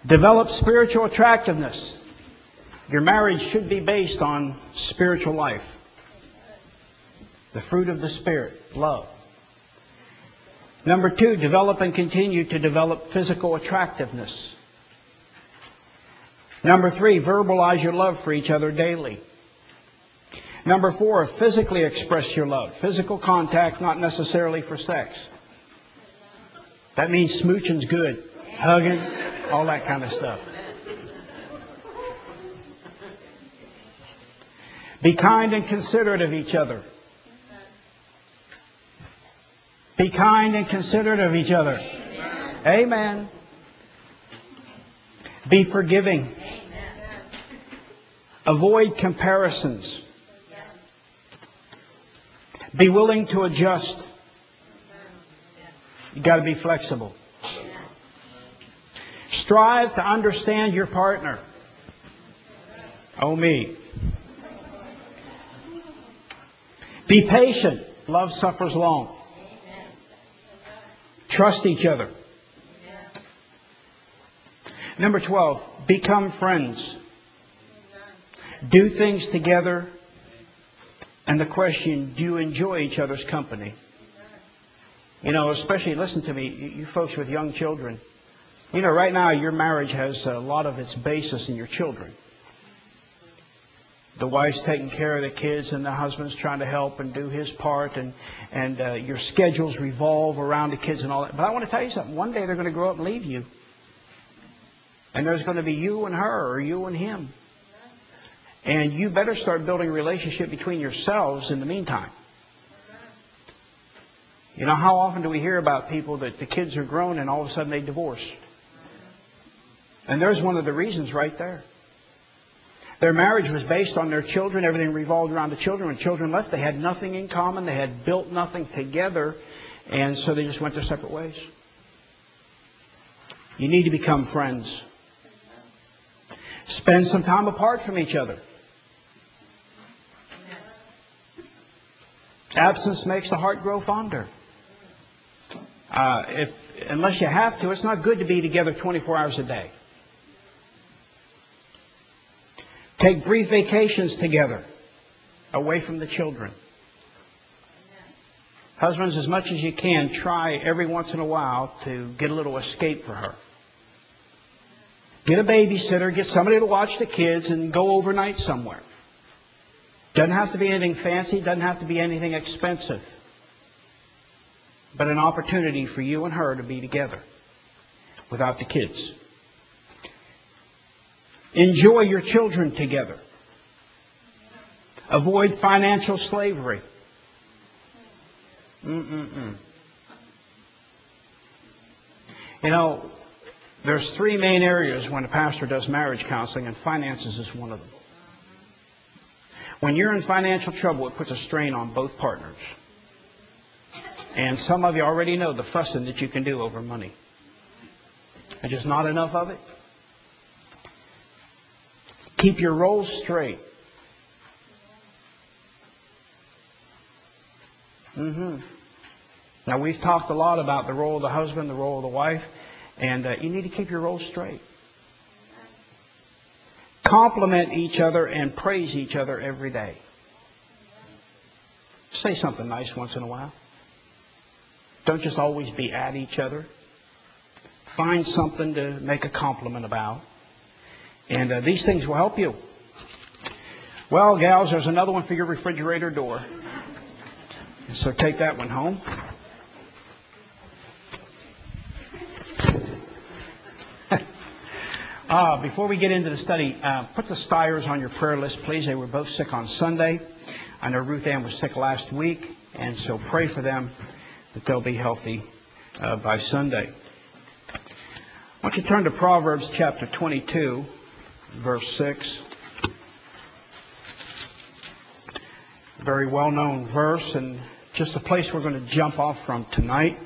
Develop spiritual attractiveness. Your marriage should be based on spiritual life. The fruit of the Spirit, love. Number 2, develop and continue to develop physical attractiveness. Number 3, verbalize your love for each other daily. Number 4, physically express your love. Physical contact, not necessarily for sex. That means smooching's good. Hugging, all that kind of stuff. Be kind and considerate of each other. Be kind and considerate of each other. Amen. Be forgiving. Avoid comparisons. Be willing to adjust. You've got to be flexible. Strive to understand your partner. Oh, me. Be patient. Love suffers long. Trust each other. Number 12, become friends. Do things together. And the question, do you enjoy each other's company? You know, especially, listen to me, you folks with young children. You know, right now your marriage has a lot of its basis in your children. The wife's taking care of the kids and the husband's trying to help and do his part, and your schedules revolve around the kids and all that. But I want to tell you something. One day they're going to grow up and leave you. And there's going to be you and her or you and him. And you better start building a relationship between yourselves in the meantime. You know, how often do we hear about people that the kids are grown and all of a sudden they divorce? And there's one of the reasons right there. Their marriage was based on their children. Everything revolved around the children. When children left, they had nothing in common. They had built nothing together. And so they just went their separate ways. You need to become friends. Spend some time apart from each other. Absence makes the heart grow fonder. Unless you have to, it's not good to be together 24 hours a day. Take brief vacations together, away from the children. Husbands, as much as you can, try every once in a while to get a little escape for her. Get a babysitter, get somebody to watch the kids, and go overnight somewhere. Doesn't have to be anything fancy, doesn't have to be anything expensive. But an opportunity for you and her to be together without the kids. Enjoy your children together. Avoid financial slavery. You know, there's 3 main areas when a pastor does marriage counseling, and finances is one of them. When you're in financial trouble, it puts a strain on both partners. And some of you already know the fussing that you can do over money. There's just not enough of it. Keep your roles straight. Now, we've talked a lot about the role of the husband, the role of the wife, and you need to keep your roles straight. Compliment each other and praise each other every day. Say something nice once in a while. Don't just always be at each other. Find something to make a compliment about. And these things will help you. Well, gals, there's another one for your refrigerator door. So take that one home. Before we get into the study, put the Stiers on your prayer list, please. They were both sick on Sunday. I know Ruth Ann was sick last week, and so pray for them that they'll be healthy by Sunday. I want you to turn to Proverbs chapter 22, verse 6. Very well-known verse, and just a place we're going to jump off from tonight.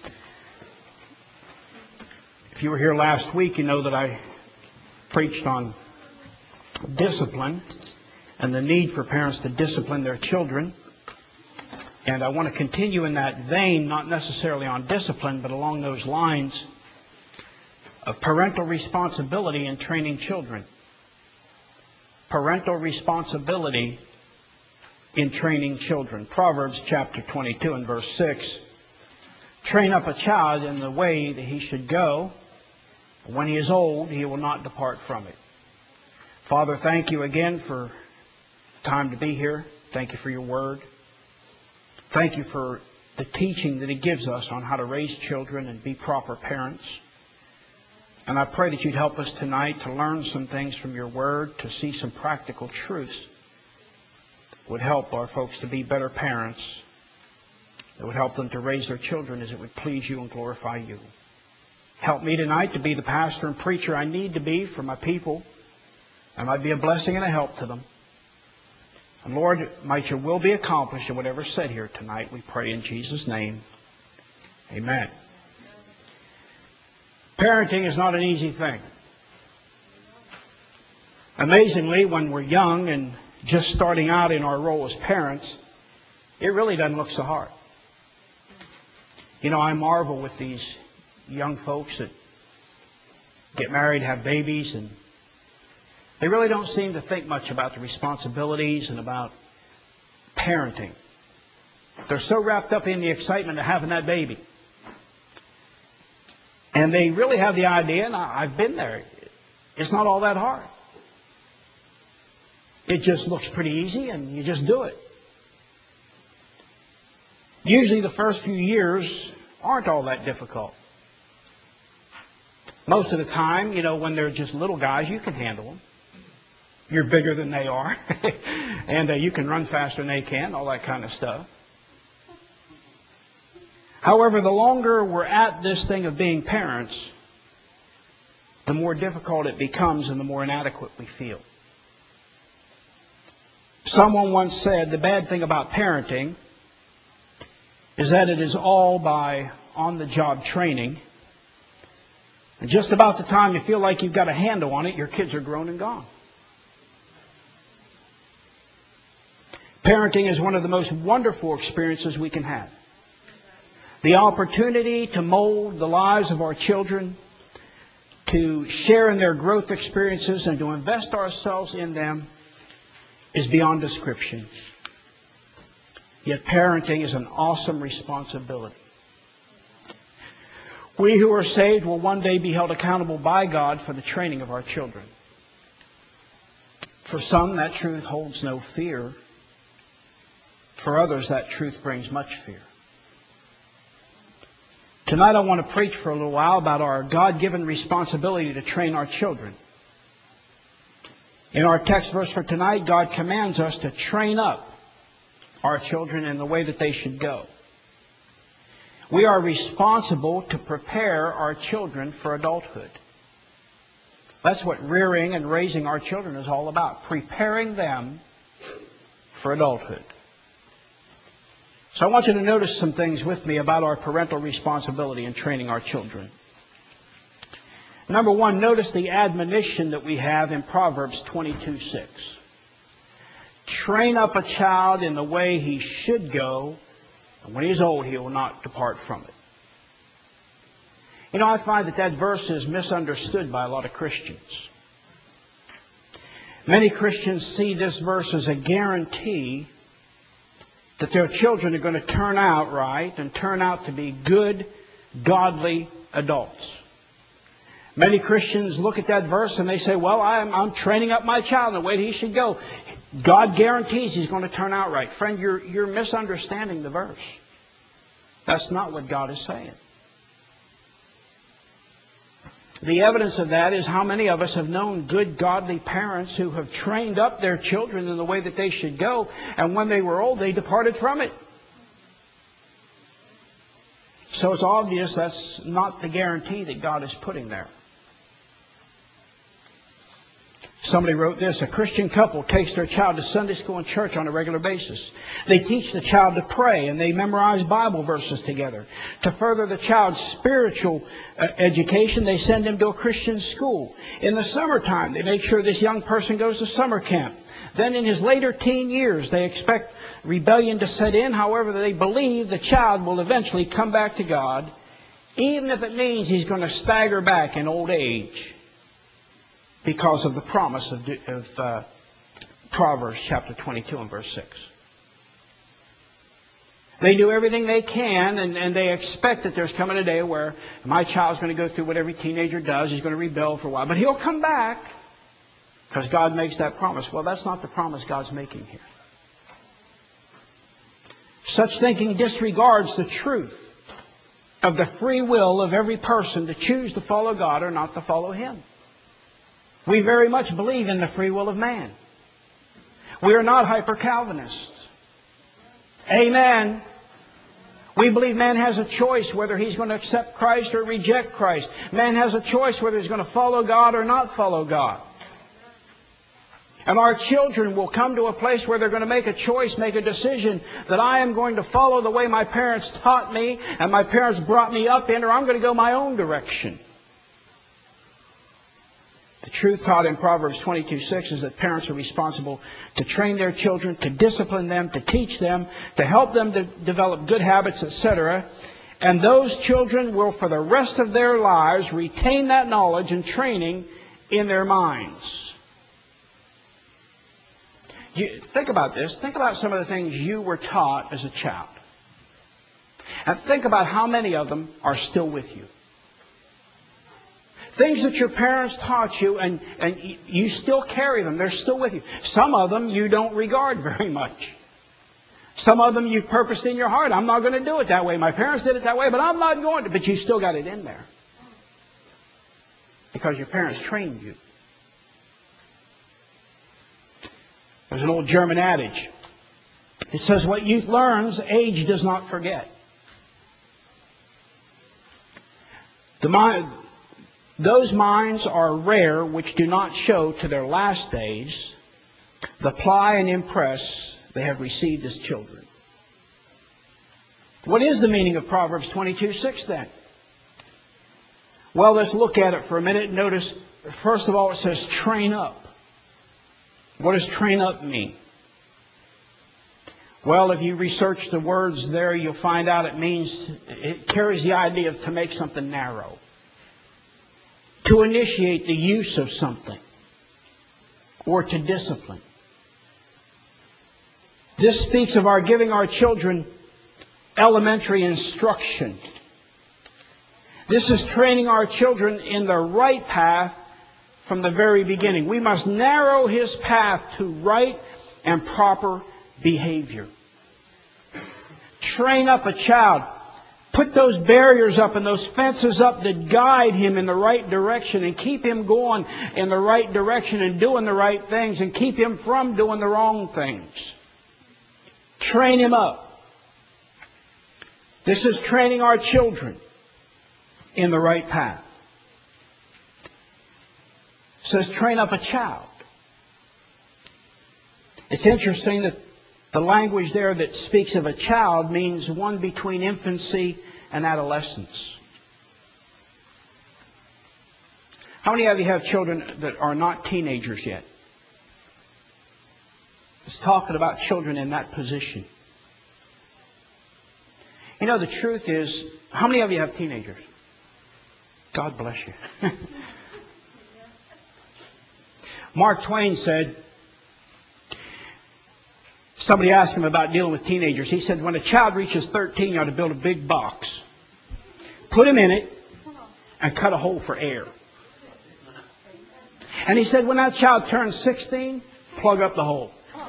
If you were here last week, you know that I preached on discipline and the need for parents to discipline their children. And I want to continue in that vein, not necessarily on discipline, but along those lines of parental responsibility in training children. Parental responsibility in training children. Proverbs chapter 22 and verse 6. Train up a child in the way that he should go. When he is old, he will not depart from it. Father, thank you again for time to be here. Thank you for your word. Thank you for the teaching that it gives us on how to raise children and be proper parents. And I pray that you'd help us tonight to learn some things from your word, to see some practical truths that would help our folks to be better parents, that would help them to raise their children as it would please you and glorify you. Help me tonight to be the pastor and preacher I need to be for my people. I might be a blessing and a help to them. And Lord, might your will be accomplished in whatever's said here tonight, we pray in Jesus' name. Amen. Parenting is not an easy thing. Amazingly, when we're young and just starting out in our role as parents, it really doesn't look so hard. You know, I marvel with these young folks that get married, have babies, and they really don't seem to think much about the responsibilities and about parenting. They're so wrapped up in the excitement of having that baby. And they really have the idea, and I've been there, it's not all that hard. It just looks pretty easy, and you just do it. Usually the first few years aren't all that difficult. Most of the time, you know, when they're just little guys, you can handle them. You're bigger than they are. And you can run faster than they can, all that kind of stuff. However, the longer we're at this thing of being parents, the more difficult it becomes and the more inadequate we feel. Someone once said the bad thing about parenting is that it is all by on-the-job training. And just about the time you feel like you've got a handle on it, your kids are grown and gone. Parenting is one of the most wonderful experiences we can have. The opportunity to mold the lives of our children, to share in their growth experiences, and to invest ourselves in them is beyond description. Yet parenting is an awesome responsibility. We who are saved will one day be held accountable by God for the training of our children. For some, that truth holds no fear. For others, that truth brings much fear. Tonight I want to preach for a little while about our God-given responsibility to train our children. In our text verse for tonight, God commands us to train up our children in the way that they should go. We are responsible to prepare our children for adulthood. That's what rearing and raising our children is all about, preparing them for adulthood. So I want you to notice some things with me about our parental responsibility in training our children. Number one, notice the admonition that we have in Proverbs 22:6. Train up a child in the way he should go, and when he is old, he will not depart from it. You know, I find that verse is misunderstood by a lot of Christians. Many Christians see this verse as a guarantee that their children are going to turn out right and turn out to be good, godly adults. Many Christians look at that verse and they say, well, I'm training up my child in the way he should go. God guarantees he's going to turn out right. Friend, you're misunderstanding the verse. That's not what God is saying. The evidence of that is how many of us have known good, godly parents who have trained up their children in the way that they should go, and when they were old, they departed from it. So it's obvious that's not the guarantee that God is putting there. Somebody wrote this: a Christian couple takes their child to Sunday school and church on a regular basis. They teach the child to pray, and they memorize Bible verses together. To further the child's spiritual education, they send him to a Christian school. In the summertime, they make sure this young person goes to summer camp. Then in his later teen years, they expect rebellion to set in. However, they believe the child will eventually come back to God even if it means he's going to stagger back in old age because of the promise of Proverbs chapter 22 and verse 6. They do everything they can, and they expect that there's coming a day where my child's going to go through what every teenager does. He's going to rebel for a while. But he'll come back because God makes that promise. Well, that's not the promise God's making here. Such thinking disregards the truth of the free will of every person to choose to follow God or not to follow Him. We very much believe in the free will of man. We are not hyper-Calvinists. Amen. We believe man has a choice whether he's going to accept Christ or reject Christ. Man has a choice whether he's going to follow God or not follow God. And our children will come to a place where they're going to make a choice, make a decision that I am going to follow the way my parents taught me and my parents brought me up in, or I'm going to go my own direction. The truth taught in Proverbs 22:6 is that parents are responsible to train their children, to discipline them, to teach them, to help them to develop good habits, etc. And those children will, for the rest of their lives, retain that knowledge and training in their minds. Think about this. Think about some of the things you were taught as a child. And think about how many of them are still with you. Things that your parents taught you, and you still carry them. They're still with you. Some of them you don't regard very much. Some of them you've purposed in your heart. I'm not going to do it that way. My parents did it that way, but I'm not going to. But you still got it in there. Because your parents trained you. There's an old German adage. It says, what youth learns, age does not forget. Those minds are rare which do not show to their last days the ply and impress they have received as children. What is the meaning of Proverbs 22:6 then? Well, let's look at it for a minute. Notice, first of all, it says train up. What does train up mean? Well, if you research the words there, you'll find out it carries the idea of to make something narrow. To initiate the use of something. Or to discipline. This speaks of our giving our children elementary instruction. This is training our children in the right path from the very beginning. We must narrow his path to right and proper behavior. Train up a child. Put those barriers up and those fences up that guide him in the right direction and keep him going in the right direction and doing the right things and keep him from doing the wrong things. Train him up. This is training our children in the right path. It says train up a child. It's interesting that the language there that speaks of a child means one between infancy and adolescence. How many of you have children that are not teenagers yet? It's talking about children in that position. You know, the truth is, how many of you have teenagers? God bless you. Mark Twain said, somebody asked him about dealing with teenagers. He said, when a child reaches 13, you ought to build a big box. Put him in it and cut a hole for air. And he said, when that child turns 16, plug up the hole.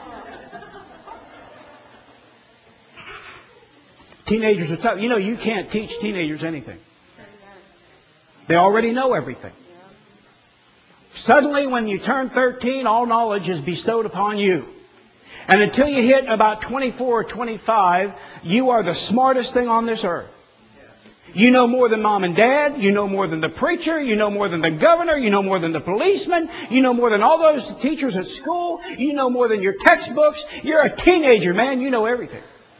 Teenagers are tough. You know, you can't teach teenagers anything. They already know everything. Suddenly, when you turn 13, all knowledge is bestowed upon you. And until you hit about 24 or 25, you are the smartest thing on this earth. You know more than mom and dad. You know more than the preacher. You know more than the governor. You know more than the policeman. You know more than all those teachers at school. You know more than your textbooks. You're a teenager, man. You know everything.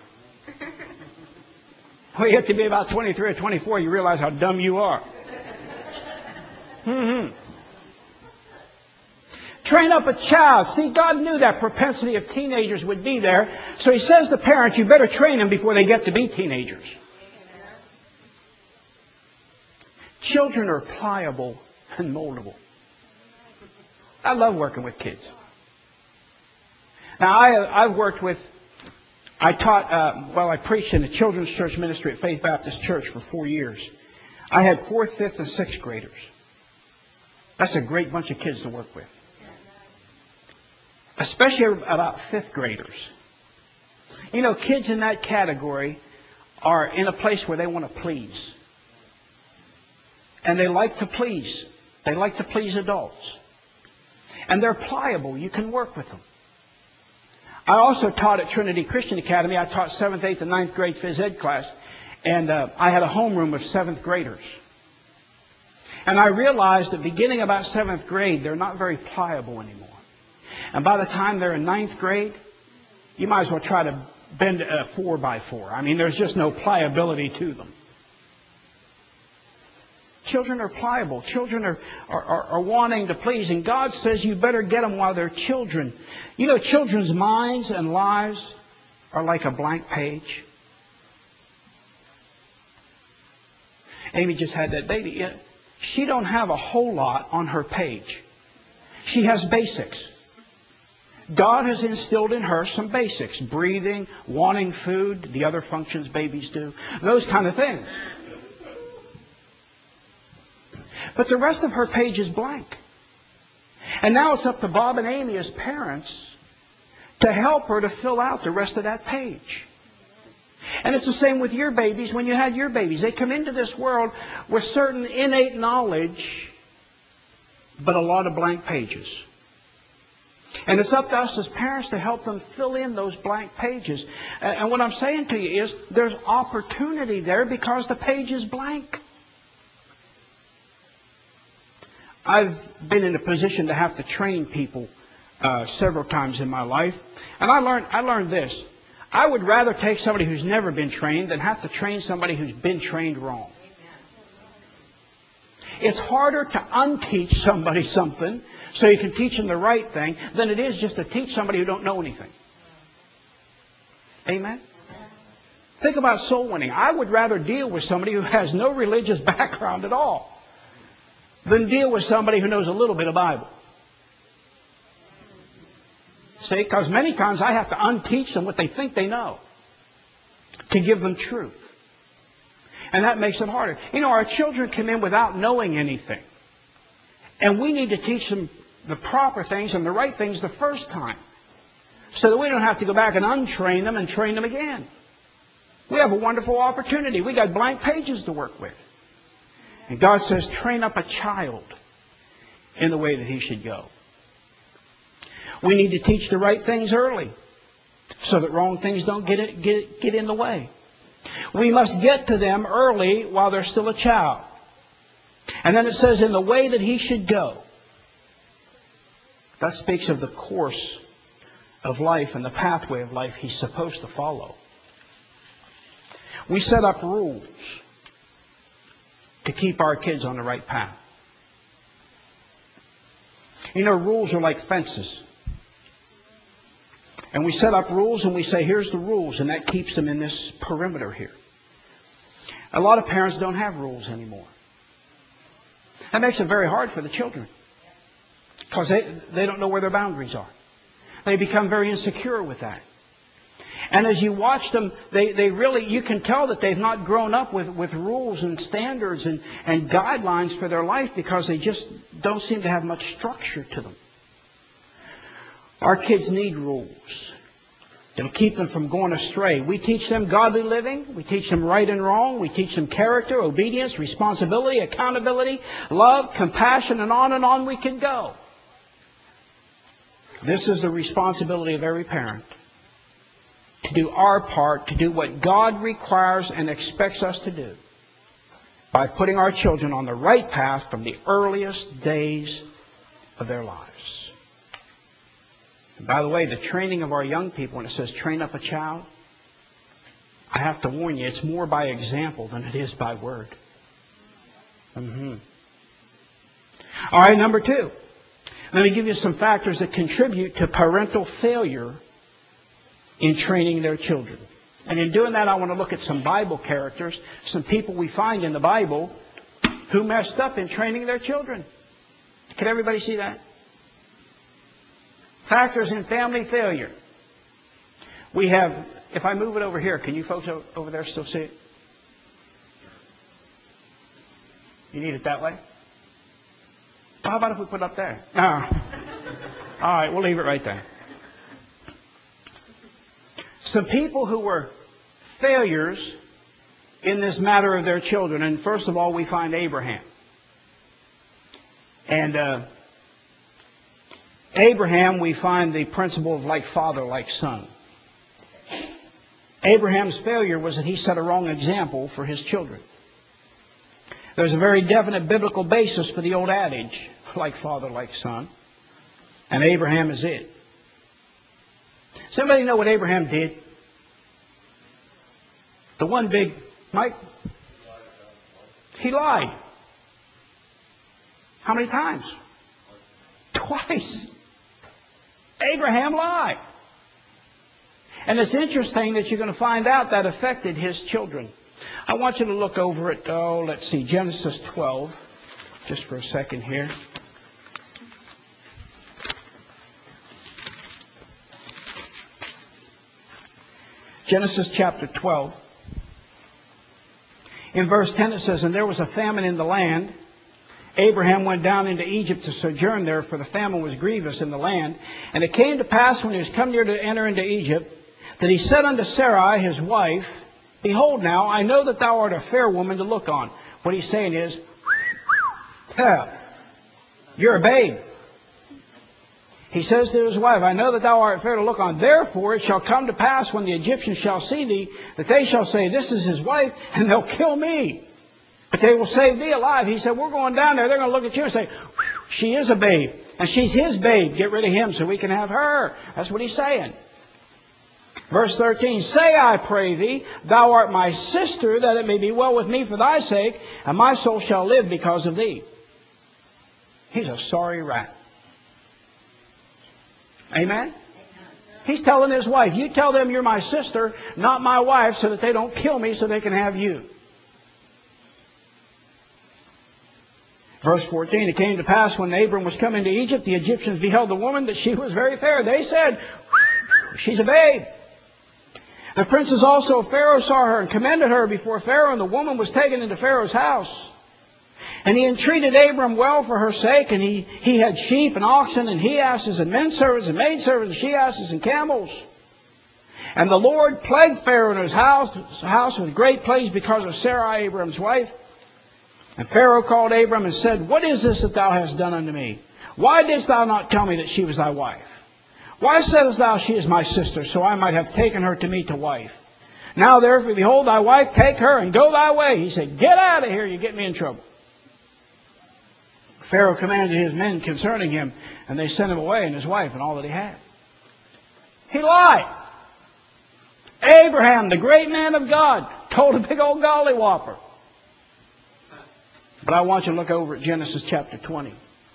Well, you have to be about 23 or 24, you realize how dumb you are. Train up a child. See, God knew that propensity of teenagers would be there. So He says to parents, you better train them before they get to be teenagers. Children are pliable and moldable. I love working with kids. Now, I preached in a children's church ministry at Faith Baptist Church for 4 years. I had 4th, 5th, and 6th graders. That's a great bunch of kids to work with. Especially about 5th graders. You know, kids in that category are in a place where they want to please. And they like to please. They like to please adults. And they're pliable. You can work with them. I also taught at Trinity Christian Academy. I taught 7th, 8th, and 9th grade phys ed class. And I had a homeroom of 7th graders. And I realized that beginning about 7th grade, they're not very pliable anymore. And by the time they're in 9th grade, you might as well try to bend a 4x4. I mean, there's just no pliability to them. Children are pliable. Children are wanting to please. And God says you better get them while they're children. You know, children's minds and lives are like a blank page. Amy just had that baby. She don't have a whole lot on her page. She has basics. God has instilled in her some basics. Breathing, wanting food, the other functions babies do. Those kind of things. But the rest of her page is blank. And now it's up to Bob and Amy as parents to help her to fill out the rest of that page. And it's the same with your babies when you had your babies. They come into this world with certain innate knowledge, but a lot of blank pages. And it's up to us as parents to help them fill in those blank pages. And what I'm saying to you is there's opportunity there because the page is blank. I've been in a position to have to train people several times in my life. And I learned this. I would rather take somebody who's never been trained than have to train somebody who's been trained wrong. It's harder to unteach somebody something so you can teach them the right thing than it is just to teach somebody who don't know anything. Amen? Think about soul winning. I would rather deal with somebody who has no religious background at all than deal with somebody who knows a little bit of Bible. See, because many times I have to unteach them what they think they know to give them truth. And that makes it harder. You know, our children come in without knowing anything. And we need to teach them the proper things and the right things the first time, so that we don't have to go back and untrain them and train them again. We have a wonderful opportunity. We got blank pages to work with. And God says, train up a child in the way that he should go. We need to teach the right things early so that wrong things don't get in the way. We must get to them early while they're still a child. And then it says, in the way that he should go. That speaks of the course of life and the pathway of life he's supposed to follow. We set up rules to keep our kids on the right path. You know, rules are like fences. And we set up rules and we say, here's the rules, and that keeps them in this perimeter here. A lot of parents don't have rules anymore. That makes it very hard for the children because they don't know where their boundaries are. They become very insecure with that. And as you watch them, they really, you can tell that they've not grown up with rules and standards and guidelines for their life because they just don't seem to have much structure to them. Our kids need rules. It'll keep them from going astray. We teach them godly living. We teach them right and wrong. We teach them character, obedience, responsibility, accountability, love, compassion, and on we can go. This is the responsibility of every parent. To do our part, to do what God requires and expects us to do by putting our children on the right path from the earliest days of their lives. And by the way, the training of our young people, when it says train up a child, I have to warn you, it's more by example than it is by word. All right, number 2. Let me give you some factors that contribute to parental failure in training their children. And in doing that, I want to look at some Bible characters, some people we find in the Bible who messed up in training their children. Can everybody see that? Factors in family failure. We have, if I move it over here, can you folks over there still see it? You need it that way? Well, how about if we put it up there? No. All right, we'll leave it right there. Some people who were failures in this matter of their children. And first of all, we find Abraham. And Abraham, we find the principle of like father, like son. Abraham's failure was that he set a wrong example for his children. There's a very definite biblical basis for the old adage, like father, like son. And Abraham is it. Does anybody know what Abraham did? The one big, Mike? He lied. How many times? Twice. Abraham lied. And it's interesting that you're going to find out that affected his children. I want you to look over at, let's see, Genesis 12, just for a second here. Genesis chapter 12. In verse 10 it says, "And there was a famine in the land. Abraham went down into Egypt to sojourn there, for the famine was grievous in the land. And it came to pass, when he was come near to enter into Egypt, that he said unto Sarai his wife, Behold now, I know that thou art a fair woman to look on." What he's saying is, you're a babe. He says to his wife, "I know that thou art fair to look on. Therefore it shall come to pass, when the Egyptians shall see thee, that they shall say, This is his wife, and they'll kill me. But they will save thee alive." He said, "We're going down there. They're going to look at you and say, She is a babe. And she's his babe. Get rid of him so we can have her." That's what he's saying. Verse 13, "Say, I pray thee, thou art my sister, that it may be well with me for thy sake, and my soul shall live because of thee." He's a sorry rat. Amen? He's telling his wife, "You tell them you're my sister, not my wife, so that they don't kill me so they can have you." Verse 14, "It came to pass, when Abram was come into Egypt, the Egyptians beheld the woman, that she was very fair. They said, She's a babe. The princes also of Pharaoh saw her, and commended her before Pharaoh, and the woman was taken into Pharaoh's house. And he entreated Abram well for her sake, and he had sheep and oxen, and he asses, and men servants, and maid servants, and she asses, and camels. And the Lord plagued Pharaoh and his house with great plagues because of Sarai, Abram's wife. And Pharaoh called Abram and said, What is this that thou hast done unto me? Why didst thou not tell me that she was thy wife? Why saidst thou, She is my sister, so I might have taken her to me to wife? Now therefore, behold thy wife, take her, and go thy way." He said, "Get out of here, you get me in trouble." Pharaoh commanded his men concerning him, and they sent him away, and his wife, and all that he had. He lied. Abraham, the great man of God, told a big old gollywhopper. But I want you to look over at Genesis chapter 20.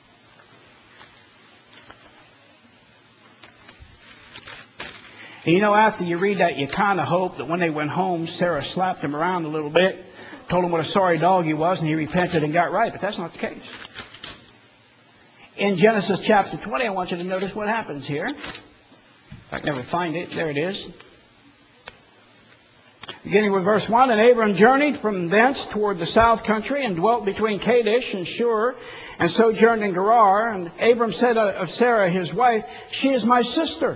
And you know, after you read that, you kind of hope that when they went home, Sarah slapped him around a little bit, told him what a sorry dog he was, and he repented and got right. But that's not the case. In Genesis chapter 20, I want you to notice what happens here. If I can never find it, there it is. Beginning with verse 1, "And Abram journeyed from thence toward the south country, and dwelt between Kadesh and Shur, and sojourned in Gerar. And Abram said of Sarah his wife, She is my sister."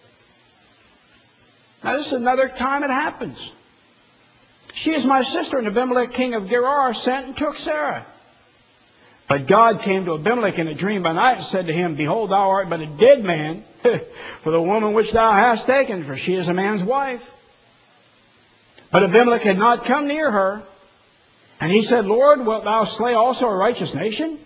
Now this is another time it happens. "She is my sister." And Abimelech king of Gerar sent and took Sarah. But God came to Abimelech in a dream by night, and said to him, "Behold, thou art but a dead man for the woman which thou hast taken, for she is a man's wife." But Abimelech had not come near her. And he said, "Lord, wilt thou slay also a righteous nation?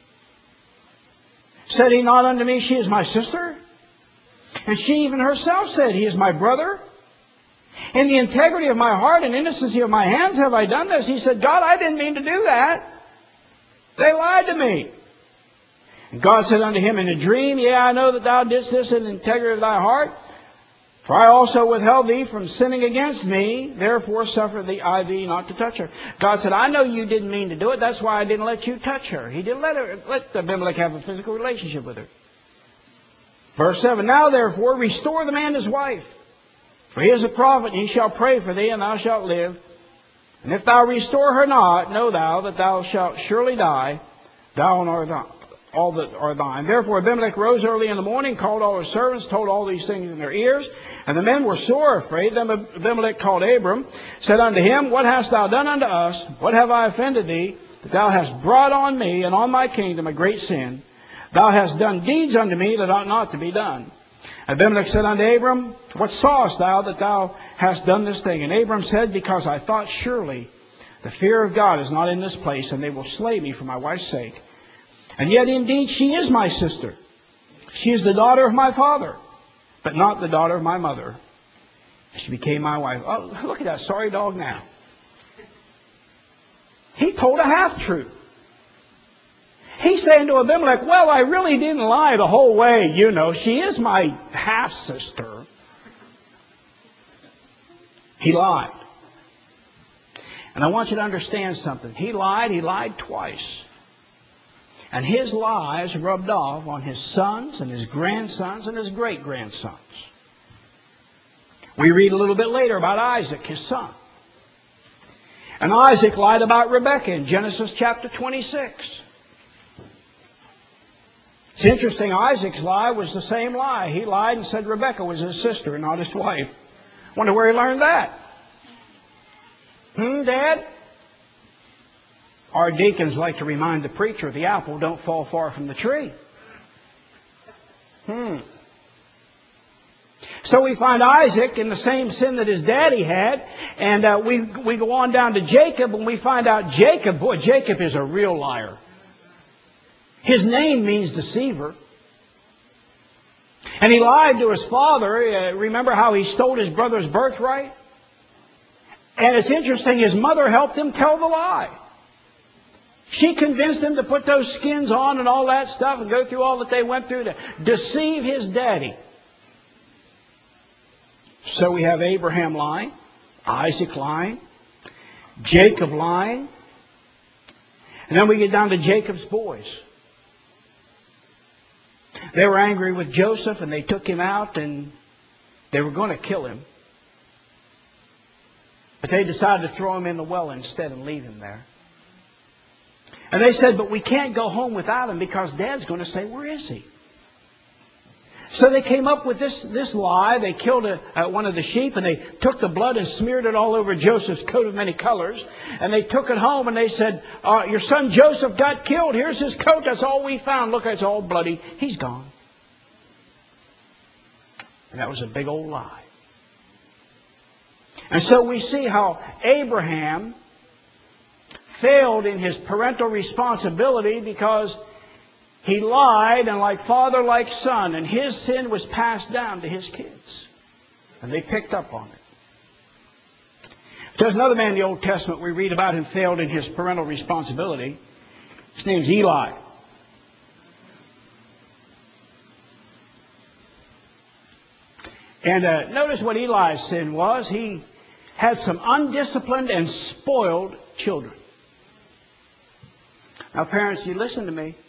Said he not unto me, She is my sister? And she even herself said, He is my brother. In the integrity of my heart and innocency of my hands have I done this." He said, "God, I didn't mean to do that. They lied to me." And God said unto him in a dream, "Yea, I know that thou didst this in the integrity of thy heart. For I also withheld thee from sinning against me, therefore suffer I thee not to touch her. God said, I know you didn't mean to do it. That's why I didn't let you touch her. He didn't let Abimelech have a physical relationship with her. Verse 7, Now therefore restore the man his wife, for he is a prophet, and he shall pray for thee, and thou shalt live. And if thou restore her not, know thou that thou shalt surely die, thou and all that are thine. Therefore Abimelech rose early in the morning, called all his servants, told all these things in their ears. And the men were sore afraid. Then Abimelech called Abram, said unto him, What hast thou done unto us? What have I offended thee, that thou hast brought on me and on my kingdom a great sin? Thou hast done deeds unto me that ought not to be done. Abimelech said unto Abram, What sawest thou that thou hast done this thing? And Abram said, Because I thought surely the fear of God is not in this place, and they will slay me for my wife's sake. And yet indeed she is my sister. She is the daughter of my father, but not the daughter of my mother. She became my wife. Oh, look at that sorry dog now. He told a half-truth. He's saying to Abimelech, well, I really didn't lie the whole way. You know, she is my half-sister. He lied. And I want you to understand something. He lied twice. And his lies rubbed off on his sons and his grandsons and his great-grandsons. We read a little bit later about Isaac, his son. And Isaac lied about Rebekah in Genesis chapter 26. It's interesting, Isaac's lie was the same lie. He lied and said Rebekah was his sister and not his wife. Wonder where he learned that. Dad? Our deacons like to remind the preacher, the apple don't fall far from the tree. So we find Isaac in the same sin that his daddy had. And we go on down to Jacob, and we find out Jacob is a real liar. His name means deceiver. And he lied to his father. Remember how he stole his brother's birthright? And it's interesting, his mother helped him tell the lie. She convinced him to put those skins on and all that stuff and go through all that they went through to deceive his daddy. So we have Abraham lying, Isaac lying, Jacob lying, and then we get down to Jacob's boys. They were angry with Joseph and they took him out and they were going to kill him. But they decided to throw him in the well instead and leave him there. And they said, but we can't go home without him because Dad's going to say, where is he? So they came up with this lie. They killed one of the sheep and they took the blood and smeared it all over Joseph's coat of many colors. And they took it home and they said, your son Joseph got killed. Here's his coat. That's all we found. Look, it's all bloody. He's gone. And that was a big old lie. And so we see how Abraham failed in his parental responsibility because he lied, and like father, like son, and his sin was passed down to his kids. And they picked up on it. There's another man in the Old Testament we read about who failed in his parental responsibility. His name's Eli. And notice what Eli's sin was. He had some undisciplined and spoiled children. Now, parents, you listen to me.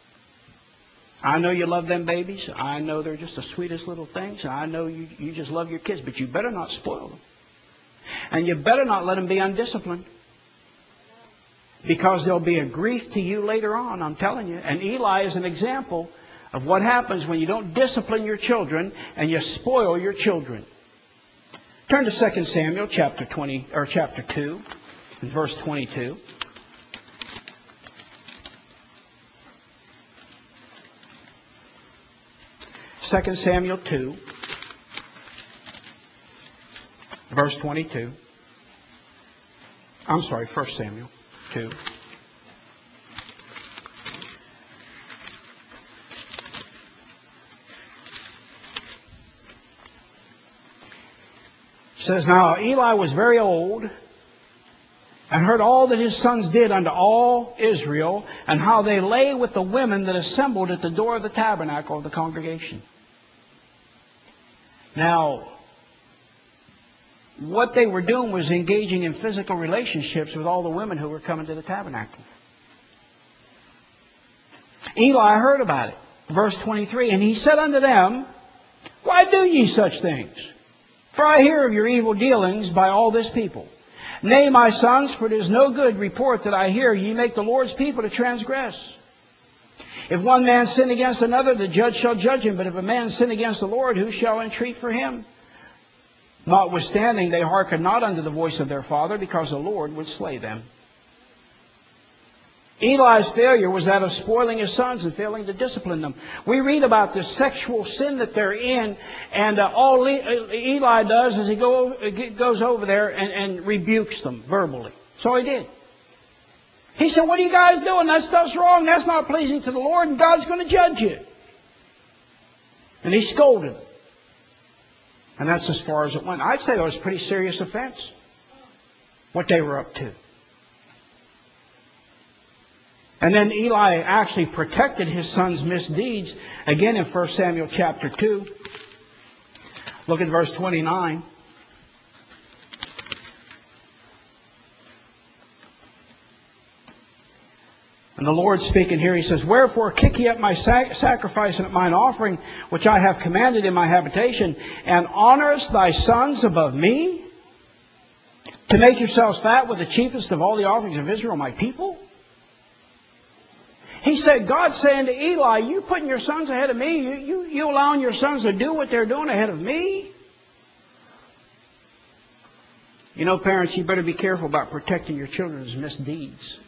I know you love them babies. I know they're just the sweetest little things. I know you just love your kids, but you better not spoil them. And you better not let them be undisciplined. Because there'll be a grief to you later on, I'm telling you. And Eli is an example of what happens when you don't discipline your children and you spoil your children. Turn to 2 Samuel chapter 2 and verse 22. 2 Samuel 2, verse 22. I'm sorry, 1 Samuel 2. It says, Now Eli was very old, and heard all that his sons did unto all Israel, and how they lay with the women that assembled at the door of the tabernacle of the congregation. Now, what they were doing was engaging in physical relationships with all the women who were coming to the tabernacle. Eli heard about it. Verse 23, and he said unto them, why do ye such things? For I hear of your evil dealings by all this people. Nay, my sons, for it is no good report that I hear ye make the Lord's people to transgress. If one man sin against another, the judge shall judge him. But if a man sin against the Lord, who shall entreat for him? Notwithstanding, they hearkened not unto the voice of their father, because the Lord would slay them. Eli's failure was that of spoiling his sons and failing to discipline them. We read about the sexual sin that they're in, and all Eli does is he goes over there and rebukes them verbally. So he did. He said, what are you guys doing? That stuff's wrong. That's not pleasing to the Lord, and God's going to judge you. And he scolded them. And that's as far as it went. I'd say it was a pretty serious offense, what they were up to. And then Eli actually protected his son's misdeeds. Again in 1 Samuel chapter 2. Look at verse 29. And the Lord speaking here, he says, wherefore kick ye up my sacrifice and at mine offering, which I have commanded in my habitation, and honorest thy sons above me, to make yourselves fat with the chiefest of all the offerings of Israel, my people? He said, God's saying to Eli, you putting your sons ahead of me? You allowing your sons to do what they're doing ahead of me? You know, parents, you better be careful about protecting your children's misdeeds.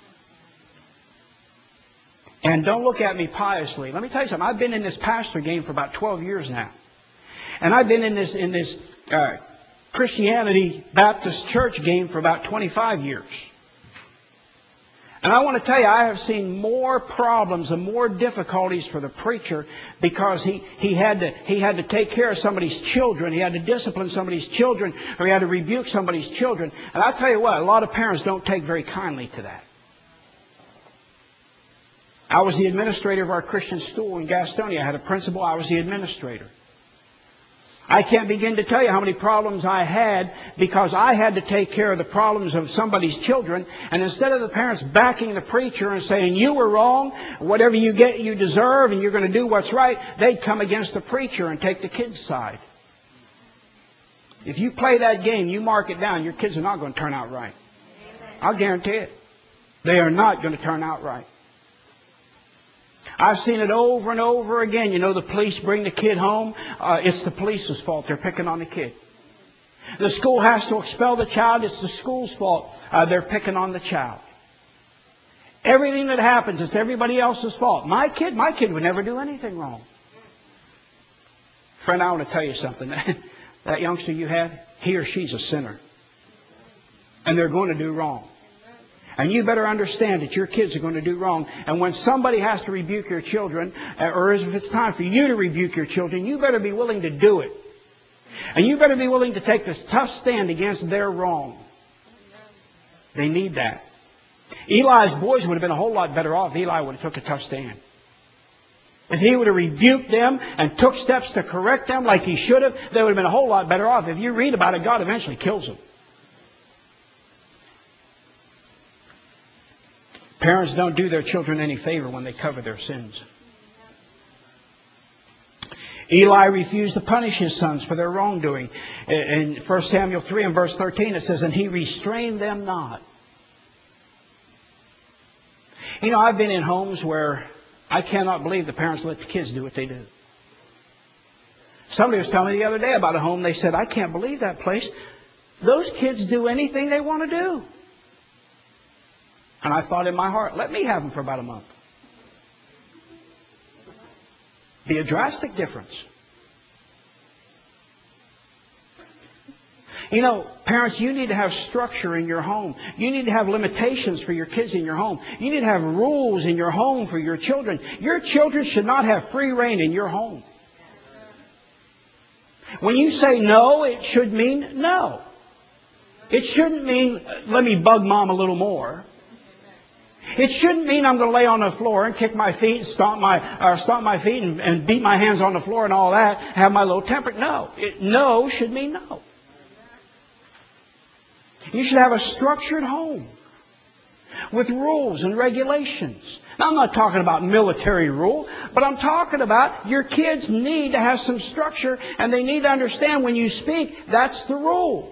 And don't look at me piously. Let me tell you something. I've been in this pastor game for about 12 years now. And I've been in this Christianity Baptist church game for about 25 years. And I want to tell you, I have seen more problems and more difficulties for the preacher because he had to take care of somebody's children. He had to discipline somebody's children, or he had to rebuke somebody's children. And I'll tell you what, a lot of parents don't take very kindly to that. I was the administrator of our Christian school in Gastonia. I had a principal. I was the administrator. I can't begin to tell you how many problems I had because I had to take care of the problems of somebody's children. And instead of the parents backing the preacher and saying, you were wrong, whatever you get, you deserve, and you're going to do what's right, they'd come against the preacher and take the kid's side. If you play that game, you mark it down, your kids are not going to turn out right. I'll guarantee it. They are not going to turn out right. I've seen it over and over again. You know, the police bring the kid home. It's the police's fault. They're picking on the kid. The school has to expel the child. It's the school's fault. They're picking on the child. Everything that happens, it's everybody else's fault. My kid would never do anything wrong. Friend, I want to tell you something. That youngster you had, he or she's a sinner. And they're going to do wrong. And you better understand that your kids are going to do wrong. And when somebody has to rebuke your children, or if it's time for you to rebuke your children, you better be willing to do it. And you better be willing to take this tough stand against their wrong. They need that. Eli's boys would have been a whole lot better off if Eli would have took a tough stand. If he would have rebuked them and took steps to correct them like he should have, they would have been a whole lot better off. If you read about it, God eventually kills them. Parents don't do their children any favor when they cover their sins. Eli refused to punish his sons for their wrongdoing. In 1 Samuel 3 and verse 13 it says, and he restrained them not. You know, I've been in homes where I cannot believe the parents let the kids do what they do. Somebody was telling me the other day about a home. They said, I can't believe that place. Those kids do anything they want to do. And I thought in my heart, let me have them for about a month. Be a drastic difference. You know, parents, you need to have structure in your home. You need to have limitations for your kids in your home. You need to have rules in your home for your children. Your children should not have free reign in your home. When you say no, it should mean no. It shouldn't mean, let me bug mom a little more. It shouldn't mean I'm going to lay on the floor and kick my feet, stomp my feet and beat my hands on the floor and all that, have my little temper. No. No should mean no. You should have a structured home with rules and regulations. Now, I'm not talking about military rule, but I'm talking about your kids need to have some structure, and they need to understand when you speak, that's the rule.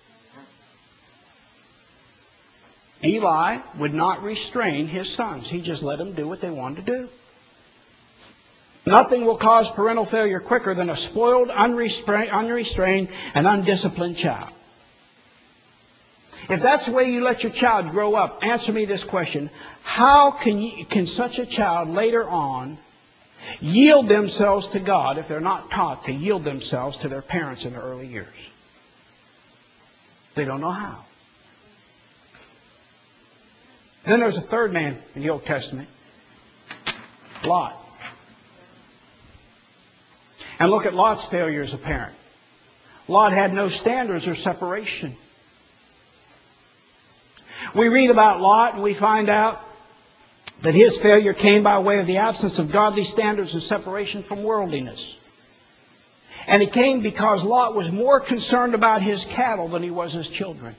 Eli would not restrain his sons. He just let them do what they wanted to do. Nothing will cause parental failure quicker than a spoiled, unrestrained, and undisciplined child. If that's the way you let your child grow up, answer me this question. How can such a child later on yield themselves to God if they're not taught to yield themselves to their parents in their early years? They don't know how. Then there's a third man in the Old Testament, Lot. And look at Lot's failure as a parent. Lot had no standards or separation. We read about Lot and we find out that his failure came by way of the absence of godly standards and separation from worldliness. And it came because Lot was more concerned about his cattle than he was his children.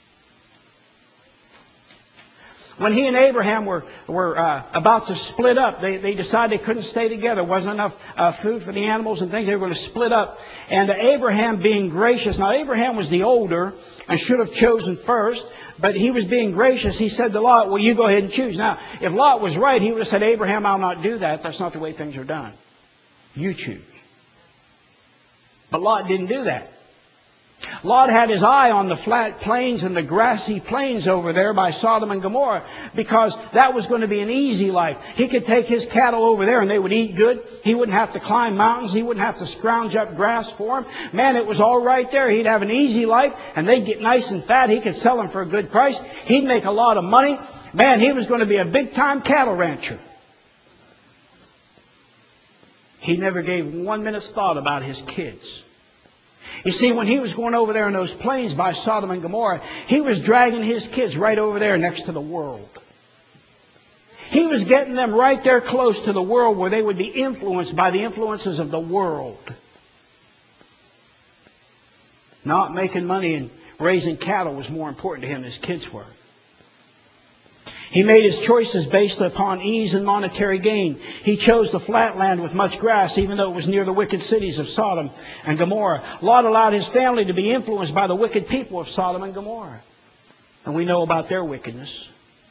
When he and Abraham were about to split up, they decided they couldn't stay together. There wasn't enough food for the animals and things. They were going to split up. And Abraham being gracious. Now, Abraham was the older and should have chosen first. But he was being gracious. He said to Lot, well, you go ahead and choose. Now, if Lot was right, he would have said, Abraham, I'll not do that. That's not the way things are done. You choose. But Lot didn't do that. Lot had his eye on the flat plains and the grassy plains over there by Sodom and Gomorrah because that was going to be an easy life. He could take his cattle over there and they would eat good. He wouldn't have to climb mountains. He wouldn't have to scrounge up grass for them. Man, it was all right there. He'd have an easy life and they'd get nice and fat. He could sell them for a good price. He'd make a lot of money. Man, he was going to be a big-time cattle rancher. He never gave 1 minute's thought about his kids. You see, when he was going over there in those plains by Sodom and Gomorrah, he was dragging his kids right over there next to the world. He was getting them right there close to the world where they would be influenced by the influences of the world. Not making money and raising cattle was more important to him than his kids were. He made his choices based upon ease and monetary gain. He chose the flat land with much grass, even though it was near the wicked cities of Sodom and Gomorrah. Lot allowed his family to be influenced by the wicked people of Sodom and Gomorrah. And we know about their wickedness.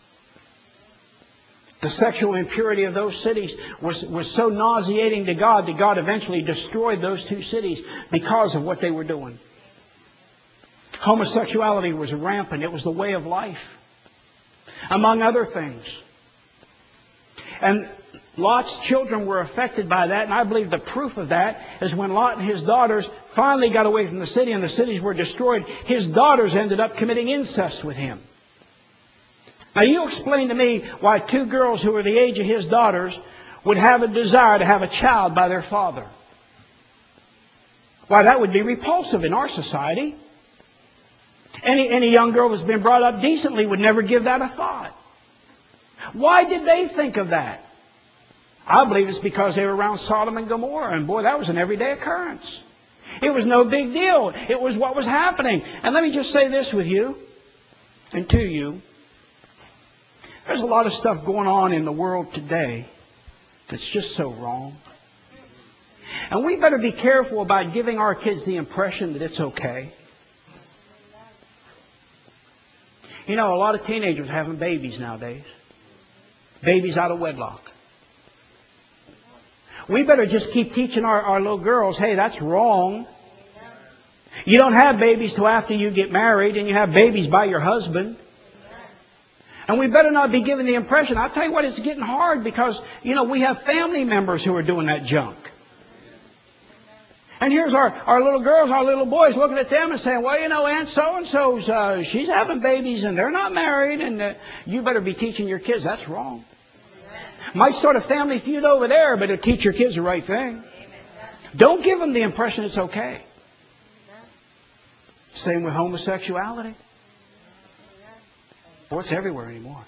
The sexual impurity of those cities was so nauseating to God that God eventually destroyed those two cities because of what they were doing. Homosexuality was rampant. It was the way of life, among other things. And Lot's children were affected by that, and I believe the proof of that is when Lot and his daughters finally got away from the city and the cities were destroyed, his daughters ended up committing incest with him. Now you explain to me why two girls who were the age of his daughters would have a desire to have a child by their father. Why, that would be repulsive in our society. Any young girl that's been brought up decently would never give that a thought. Why did they think of that? I believe it's because they were around Sodom and Gomorrah. And boy, that was an everyday occurrence. It was no big deal. It was what was happening. And let me just say this with you and to you. There's a lot of stuff going on in the world today that's just so wrong. And we better be careful about giving our kids the impression that it's okay. You know, a lot of teenagers are having babies nowadays. Babies out of wedlock. We better just keep teaching our little girls, hey, that's wrong. You don't have babies till after you get married, and you have babies by your husband. And we better not be giving the impression. I'll tell you what, it's getting hard because, you know, we have family members who are doing that junk. And here's our little girls, our little boys looking at them and saying, well, you know, Aunt so-and-so's, she's having babies and they're not married. And you better be teaching your kids that's wrong. Might start a family feud over there, but it'll teach your kids the right thing. Don't give them the impression it's okay. Same with homosexuality. Boy, it's everywhere anymore.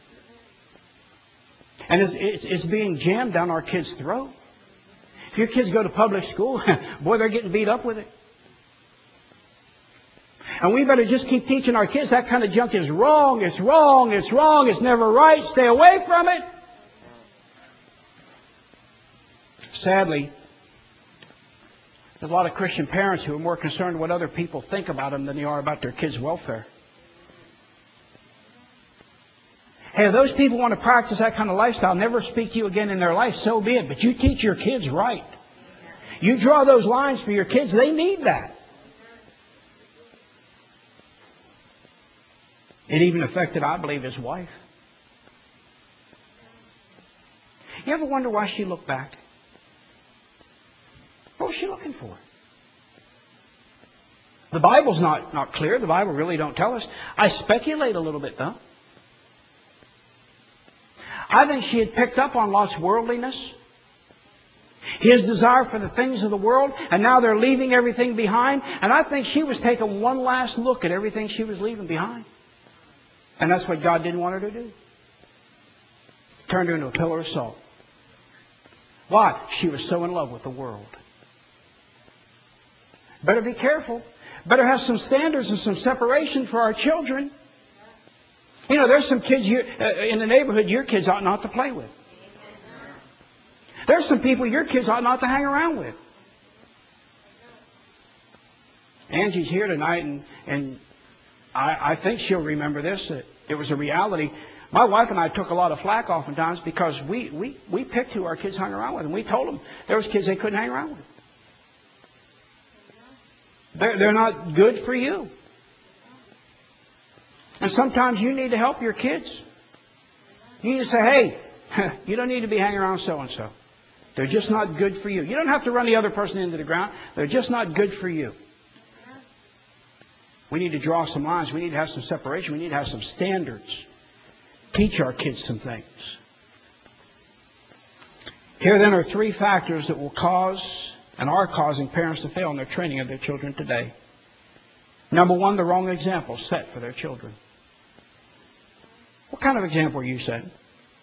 And it's being jammed down our kids' throat. If your kids go to public school, boy, they're getting beat up with it. And we better just keep teaching our kids that kind of junk is wrong, it's wrong, it's wrong, it's never right, stay away from it. Sadly, there's a lot of Christian parents who are more concerned what other people think about them than they are about their kids' welfare. Hey, if those people want to practice that kind of lifestyle, never speak to you again in their life, so be it. But you teach your kids right. You draw those lines for your kids. They need that. It even affected, I believe, his wife. You ever wonder why she looked back? What was she looking for? The Bible's not clear. The Bible really don't tell us. I speculate a little bit, though. I think she had picked up on Lot's worldliness, his desire for the things of the world, and now they're leaving everything behind. And I think she was taking one last look at everything she was leaving behind. And that's what God didn't want her to do. Turned her into a pillar of salt. Why? She was so in love with the world. Better be careful. Better have some standards and some separation for our children. You know, there's some kids in the neighborhood your kids ought not to play with. There's some people your kids ought not to hang around with. Angie's here tonight, and I think she'll remember this. It was a reality. My wife and I took a lot of flack oftentimes because we picked who our kids hung around with, and we told them there was kids they couldn't hang around with. They're not good for you. And sometimes you need to help your kids. You need to say, hey, you don't need to be hanging around so-and-so. They're just not good for you. You don't have to run the other person into the ground. They're just not good for you. We need to draw some lines. We need to have some separation. We need to have some standards. Teach our kids some things. Here then are three factors that will cause and are causing parents to fail in their training of their children today. Number one, the wrong example set for their children. What kind of example are you setting?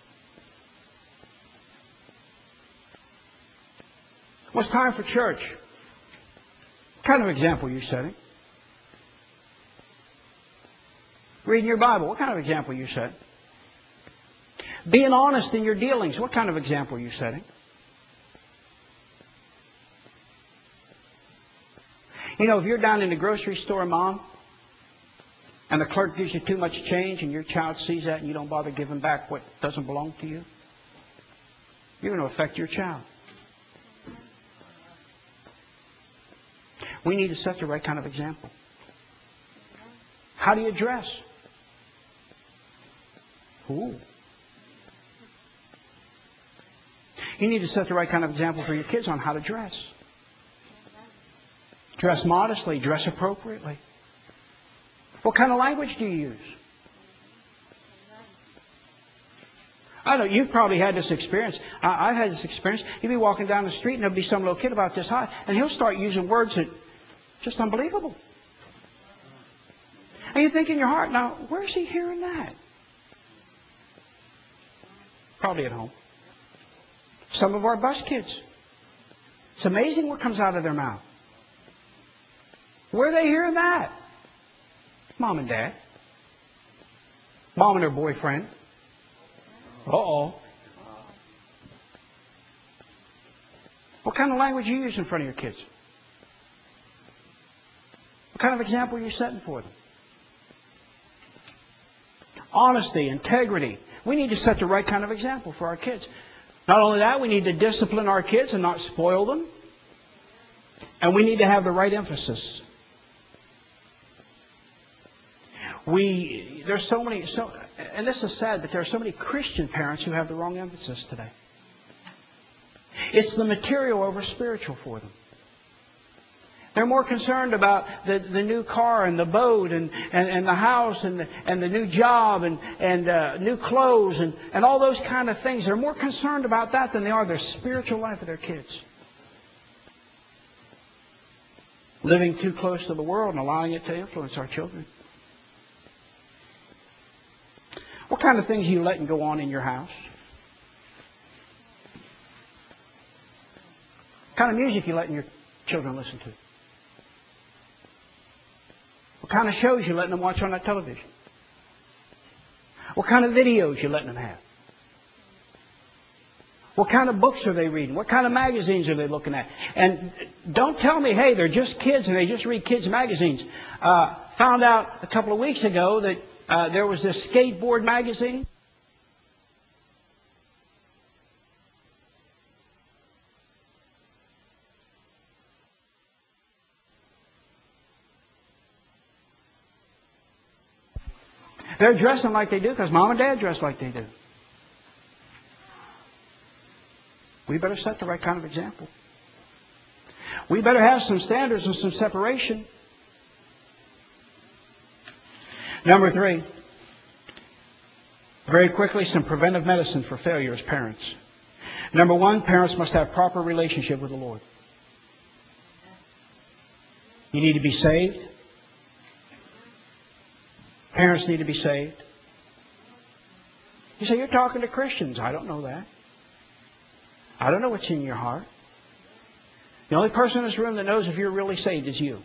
What's time for church? What kind of example are you setting? Reading your Bible. What kind of example are you setting? Being honest in your dealings. What kind of example are you setting? You know, if you're down in the grocery store, Mom, and the clerk gives you too much change and your child sees that and you don't bother giving back what doesn't belong to you, you're going to affect your child. We need to set the right kind of example. How do you dress? Ooh. You need to set the right kind of example for your kids on how to dress. Dress modestly, dress appropriately. What kind of language do you use? I know you've probably had this experience. I've had this experience. You'll be walking down the street and there'll be some little kid about this high, and he'll start using words that just unbelievable. And you think in your heart, now, where's he hearing that? Probably at home. Some of our bus kids. It's amazing what comes out of their mouth. Where are they hearing that? Mom and Dad. Mom and her boyfriend. Uh-oh. What kind of language do you use in front of your kids? What kind of example are you setting for them? Honesty, integrity. We need to set the right kind of example for our kids. Not only that, we need to discipline our kids and not spoil them. And we need to have the right emphasis. There's so many, and this is sad, but there are so many Christian parents who have the wrong emphasis today. It's the material over spiritual for them. They're more concerned about the new car and the boat and the house and the new job and new clothes and all those kind of things. They're more concerned about that than they are their spiritual life of their kids. Living too close to the world and allowing it to influence our children. What kind of things are you letting go on in your house? What kind of music are you letting your children listen to? What What kind of shows you letting them watch on that television? What kind of videos you letting them have? What kind of books are they reading? What kind of magazines are they looking at? And don't tell me, hey, they're just kids and they just read kids' magazines. Found out a couple of weeks ago that there was this skateboard magazine. They're dressing like they do because mom and dad dress like they do. We better set the right kind of example. We better have some standards and some separation. Number 3, very quickly, some preventive medicine for failure as parents. Number 1, parents must have proper relationship with the Lord. You need to be saved. Parents need to be saved. You say, you're talking to Christians. I don't know that. I don't know what's in your heart. The only person in this room that knows if you're really saved is you.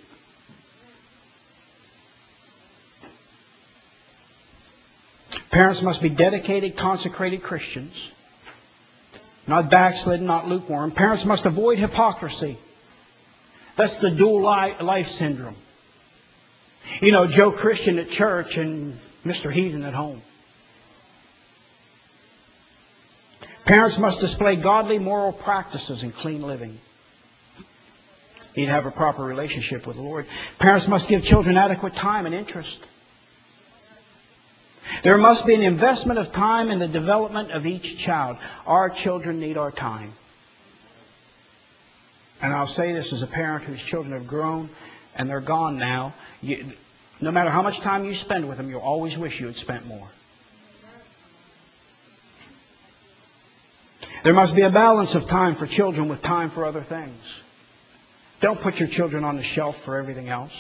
Parents must be dedicated, consecrated Christians. Not backslidden, not lukewarm. Parents must avoid hypocrisy. That's the dual life syndrome. You know, Joe Christian at church and Mr. Heathen at home. Parents must display godly moral practices and clean living. You need to have a proper relationship with the Lord. Parents must give children adequate time and interest. There must be an investment of time in the development of each child. Our children need our time. And I'll say this as a parent whose children have grown and they're gone now. No matter how much time you spend with them, you'll always wish you had spent more. There must be a balance of time for children with time for other things. Don't put your children on the shelf for everything else.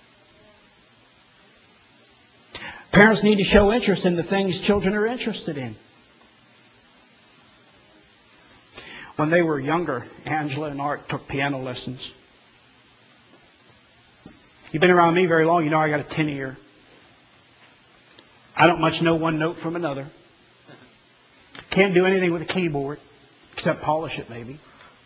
Parents need to show interest in the things children are interested in. When they were younger, Angela and Art took piano lessons. You've been around me very long, you know I got a tin ear. I don't much know one note from another. Can't do anything with a keyboard, except polish it maybe.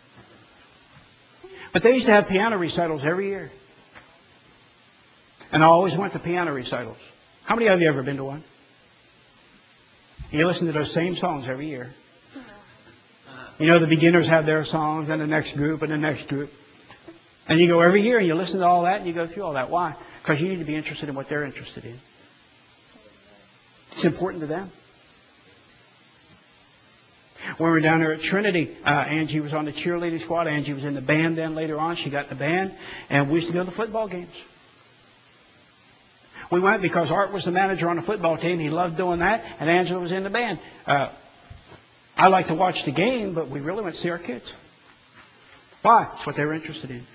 But they used to have piano recitals every year. And I always went to piano recitals. How many of you have ever been to one? You listen to those same songs every year. You know, the beginners have their songs, and the next group, and the next group. And you go every year, and you listen to all that, and you go through all that. Why? Because you need to be interested in what they're interested in. It's important to them. When we were down there at Trinity, Angie was on the cheerleading squad. Angie was in the band then later on. She got in the band, and we used to go to the football games. We went because Art was the manager on the football team. He loved doing that, and Angela was in the band. I like to watch the game, but we really went to see our kids. Why? It's what they were interested in.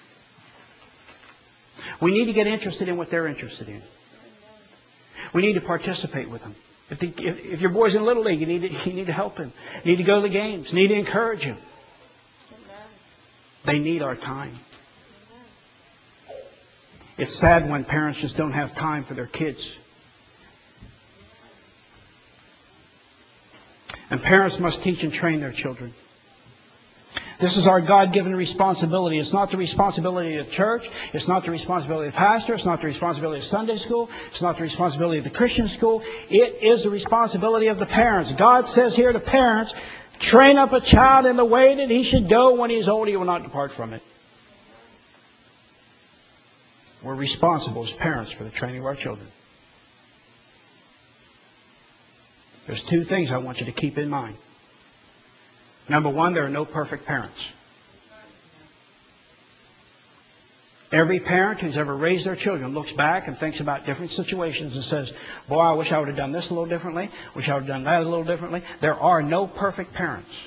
We need to get interested in what they're interested in. We need to participate with them. If your boy's in Little League, you need to help him. You need to go to the games. You need to encourage him. They need our time. It's sad when parents just don't have time for their kids. And parents must teach and train their children. This is our God-given responsibility. It's not the responsibility of the church. It's not the responsibility of the pastor. It's not the responsibility of Sunday school. It's not the responsibility of the Christian school. It is the responsibility of the parents. God says here to parents, train up a child in the way that he should go. When he is old, he will not depart from it. We're responsible as parents for the training of our children. There's 2 things I want you to keep in mind. Number 1, there are no perfect parents. Every parent who's ever raised their children looks back and thinks about different situations and says, boy, I wish I would have done this a little differently. Wish I would have done that a little differently. There are no perfect parents.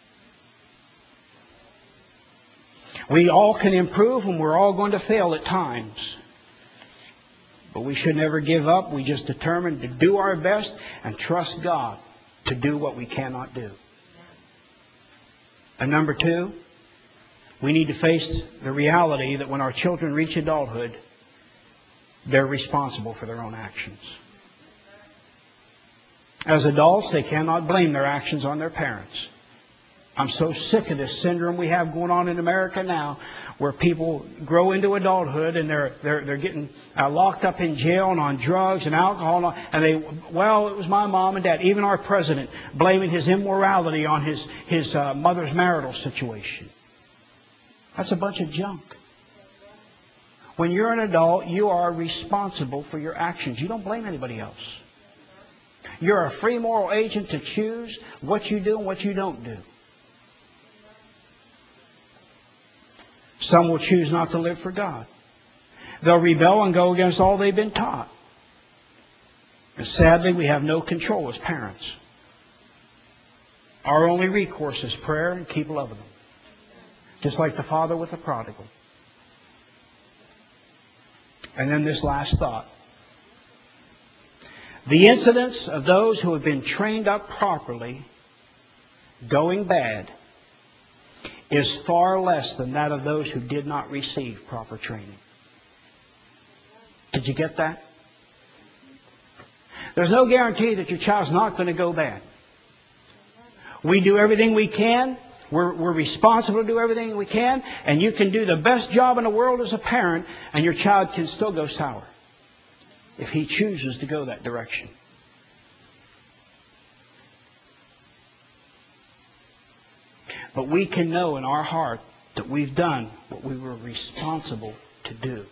We all can improve and we're all going to fail at times. But we should never give up. We just determine to do our best and trust God to do what we cannot do. And number 2, we need to face the reality that when our children reach adulthood, They're responsible for their own actions. As adults, they cannot blame their actions on their parents. I'm so sick of this syndrome we have going on in America now, where people grow into adulthood and they're getting locked up in jail and on drugs and alcohol, and it was my mom and dad. Even our president blaming his immorality on his mother's marital situation. That's a bunch of junk. When you're an adult, you are responsible for your actions. You don't blame anybody else. You're a free moral agent to choose what you do and what you don't do. Some will choose not to live for God. They'll rebel and go against all they've been taught. And sadly, we have no control as parents. Our only recourse is prayer and keep loving them. Just like the father with the prodigal. And then this last thought. The incidence of those who have been trained up properly going bad is far less than that of those who did not receive proper training. Did you get that? There's no guarantee that your child's not going to go bad. We do everything we can. We're responsible to do everything we can. And you can do the best job in the world as a parent, and your child can still go sour if he chooses to go that direction. But we can know in our heart that we've done what we were responsible to do.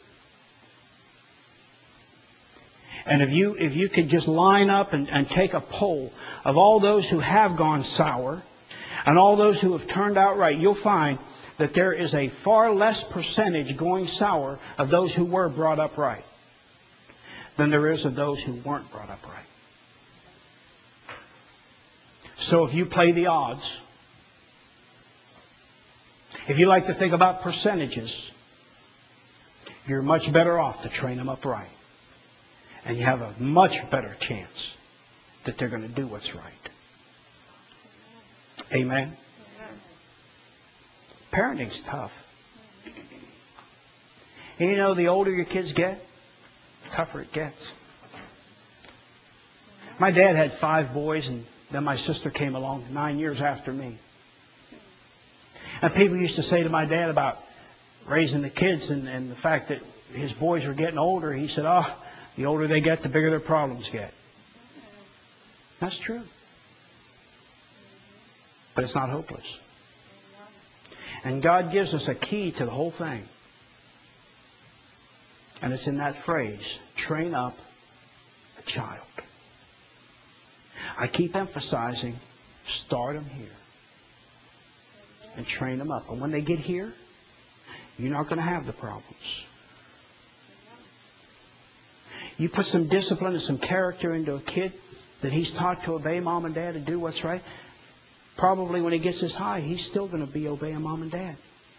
And if you could just line up and take a poll of all those who have gone sour and all those who have turned out right, you'll find that there is a far less percentage going sour of those who were brought up right than there is of those who weren't brought up right. So if you play the odds, if you like to think about percentages, you're much better off to train them up right. And you have a much better chance that they're going to do what's right. Amen? Parenting's tough. And you know, the older your kids get, the tougher it gets. My dad had 5 boys, and then my sister came along 9 years after me. And people used to say to my dad about raising the kids and the fact that his boys were getting older. He said, the older they get, the bigger their problems get. That's true. But it's not hopeless. And God gives us a key to the whole thing. And it's in that phrase, train up a child. I keep emphasizing, start them here. And train them up. And when they get here, you're not going to have the problems. You put some discipline and some character into a kid that he's taught to obey mom and dad and do what's right. Probably when he gets this high, he's still going to be obeying mom and dad.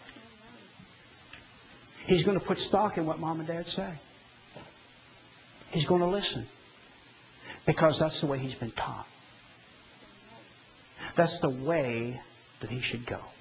He's going to put stock in what mom and dad say. He's going to listen. Because that's the way he's been taught. That's the way that he should go.